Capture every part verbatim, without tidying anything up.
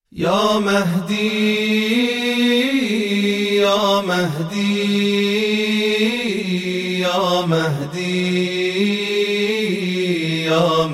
یا مهدی یا مهدی یا مهدی یا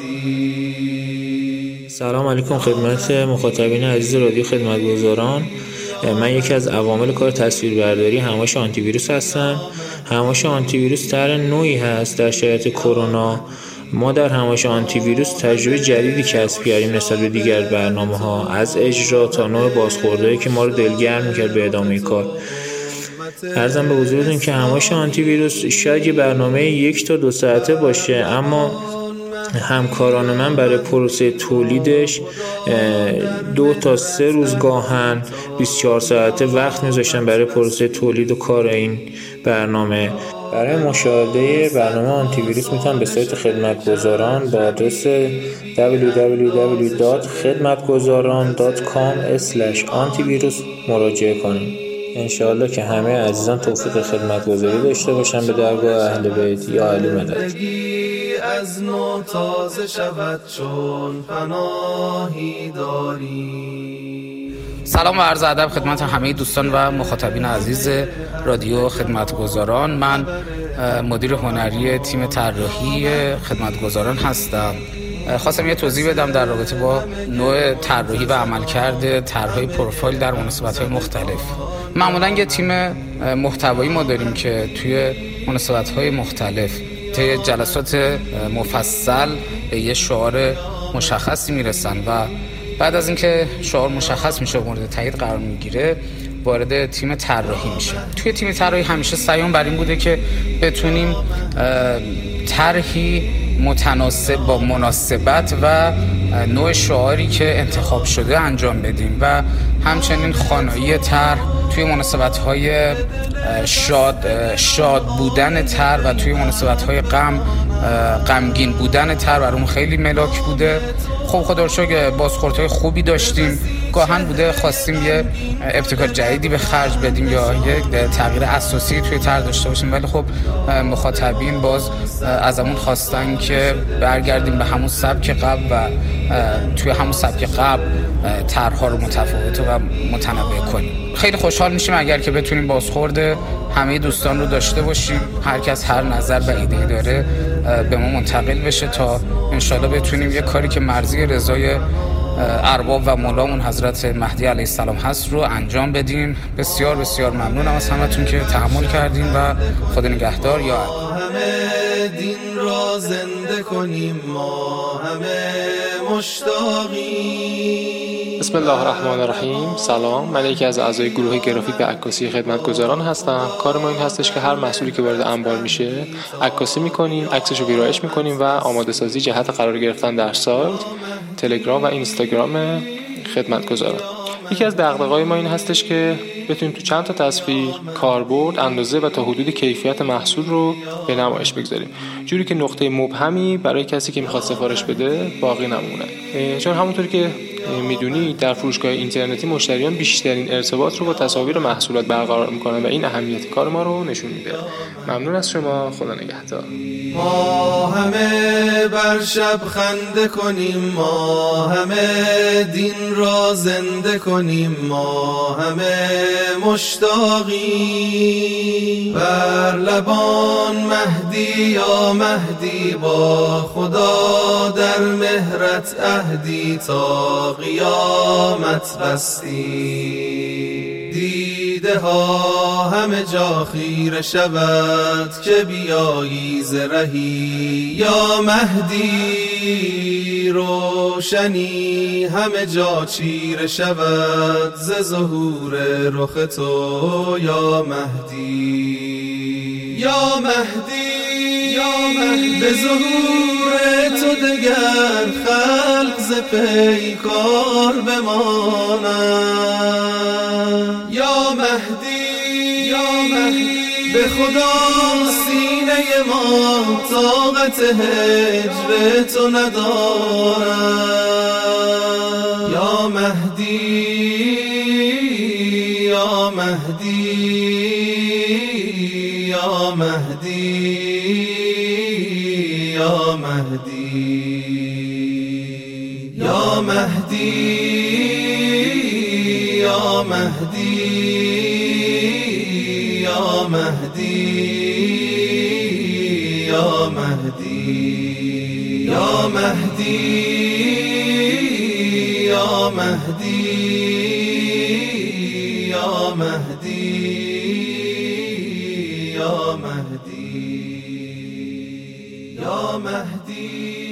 مهدی. سلام علیکم خدمت مخاطبین عزیز رادیو خدمتگزاران. من یکی از عوامل کار تصویربرداری همایش آنتی ویروس هستم. همایش آنتی ویروس طرح نوعی هست در شرایط کرونا. ما در همایش آنتی ویروس تجربه جدیدی کسب کردیم نسبت به دیگر برنامه‌ها، از اجرا تا نوع بازخوردهایی که ما رو دلگرم می‌کرد به ادامه کار. عرضم به حضورتون که همایش آنتی ویروس شاید یه برنامه یک تا دو ساعته باشه، اما همکاران من برای پروسه تولیدش دو تا سه روز گاهن بیست و چهار ساعته وقت میذاشتن برای پروسه تولید و کار این برنامه. برای مشاهده برنامه آنتی ویروس میتونن به سایت خدمتگزاران با آدرس دبلیو دبلیو دبلیو دات خدمتگزاران دات کام اسلش آنتیویروس مراجعه کنید. انشاءالله که همه عزیزان توفیق خدمتگزاری داشته باشن به درگاه اهل بیت یا علی مدد. از نو تازه شود چون پناهی داری. سلام و عرض ادب خدمت همه دوستان و مخاطبین عزیز رادیو خدمتگزاران. من مدیر هنری تیم طراحی خدمتگزاران هستم. خواستم یه توضیح بدم در رابطه با نوع طراحی و عملکرد طرح‌های پروفایل در مناسبت‌های مختلف. معمولاً یه تیم محتوایی ما داریم که توی مناسبت‌های مختلف طی جلسات مفصل به یه شعار مشخصی میرسن و بعد از اینکه شعار مشخص میشه و مورد تایید قرار میگیره وارد تیم طراحی میشه. توی تیم طراحی همیشه سعیمون بر این بوده که بتونیم طرحی متناسب با مناسبت و نوع شعاری که انتخاب شده انجام بدیم و همچنین خوانایی طرح توی مناسبت‌های شاد شاد بودن طرح و توی مناسبت‌های غم غمگین بودن طرح برامون خیلی ملاک بوده. خب خدا رو شکر بازخوردهای خوبی داشتیم. گاهن بوده خواستیم یه ابتکار جدیدی به خرج بدیم یا یه تغییر اساسی توی طرح داشته باشیم، ولی خب مخاطبین باز ازمون خواستن که برگردیم به همون سبک قبل و توی همون سبک قبل طرح‌ها رو متفاوت و متنوع کنیم. خیلی خوشحال میشیم اگر که بتونیم بازخورد همه دوستان رو داشته باشیم. هر کس هر نظر و ایده‌ای داره به ما منتقل بشه تا انشالله بتونیم یه کاری که مرضی رضای ارباب و مولامون حضرت مهدی علیه السلام هست رو انجام بدیم. بسیار بسیار ممنونم از همتون که تحمل کردین و خدا نگهدار. یا همه دین را زنده کنیم، ما همه مشتاقیم. بسم الله الرحمن الرحیم. سلام، من یکی از اعضای گروه گرافیک و عکاسی خدمتگزاران هستم. کار ما این هستش که هر محصولی که وارد انبار میشه عکاسی میکنیم، عکسشو ویرایش میکنیم و آماده سازی جهت قرار گرفتن در سایت، تلگرام و اینستاگرام خدمتگزاران. یکی از دغدغه‌های ما این هستش که بتونیم تو چند تا تصویر کاربرد، اندازه و تا حدود کیفیت محصول رو به نمایش بگذاریم، جوری که نقطه مبهمی برای کسی که میخواد سفارش بده باقی نمونه. چون همونطوری که میدونی در فروشگاه اینترنتی مشتریان بیشترین ارتباط رو با تصاویر محصولات برقرار میکنن و این اهمیت کار ما رو نشون میده. ممنون از شما. خدا نگهدار. ما همه بر شب خنده کنیم، ما همه دین را زنده کنیم، ما همه مشتاقیم. بر لبان مهدی یا مهدی، با خدا در مهرت عهدی تا قیامت بستی. دیده ها همه جا خیره شود که بیایی ز رهی. یا مهدی روشنی همه جا چیره شود ز ظهور رخ تو. یا مهدی یا مهدی یا مهدی، به ظهور تو دگر خلق ز پیکار بمانند. یا مهدی یا مهدی، به خدا سینه ما طاقت هجر تو ندارد. یا مهدی یا مهدی یا مهدی یا مهدی یا مهدی یا مهدی یا مهدی یا مهدی یا مهدی یا مهدی یا مهدی یا مهدی یا مهدی